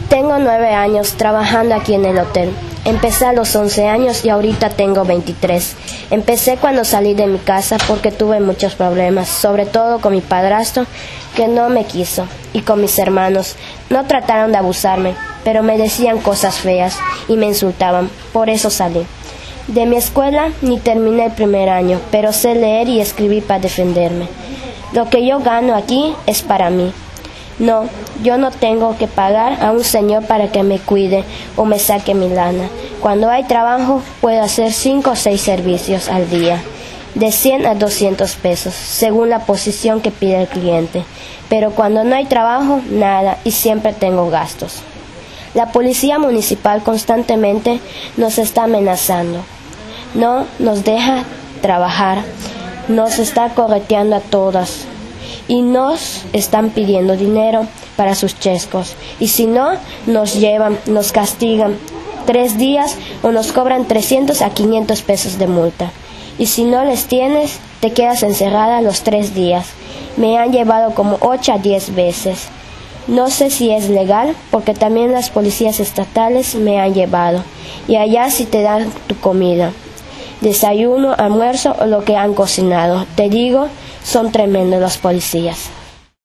Tengo 9 años trabajando aquí en el hotel. Empecé a los 11 años y ahorita tengo 23. Empecé cuando salí de mi casa porque tuve muchos problemas, sobre todo con mi padrastro, que no me quiso, y con mis hermanos. No trataron de abusarme, pero me decían cosas feas y me insultaban. Por eso salí. De mi escuela ni terminé el primer año, pero sé leer y escribir para defenderme. Lo que yo gano aquí es para mí. No, yo no tengo que pagar a un señor para que me cuide o me saque mi lana. Cuando hay trabajo, puedo hacer 5 o 6 servicios al día, de 100 a 200 pesos, según la posición que pide el cliente. Pero cuando no hay trabajo, nada, y siempre tengo gastos. La policía municipal constantemente nos está amenazando. No nos deja trabajar, nos está correteando a todas. Y nos están pidiendo dinero para sus chescos. Y si no, nos llevan, nos castigan 3 días o nos cobran 300 a 500 pesos de multa. Y si no les tienes, te quedas encerrada los 3 días. Me han llevado como 8 a 10 veces. No sé si es legal, porque también las policías estatales me han llevado. Y allá sí te dan tu comida, desayuno, almuerzo o lo que han cocinado. Te digo, son tremendos los policías.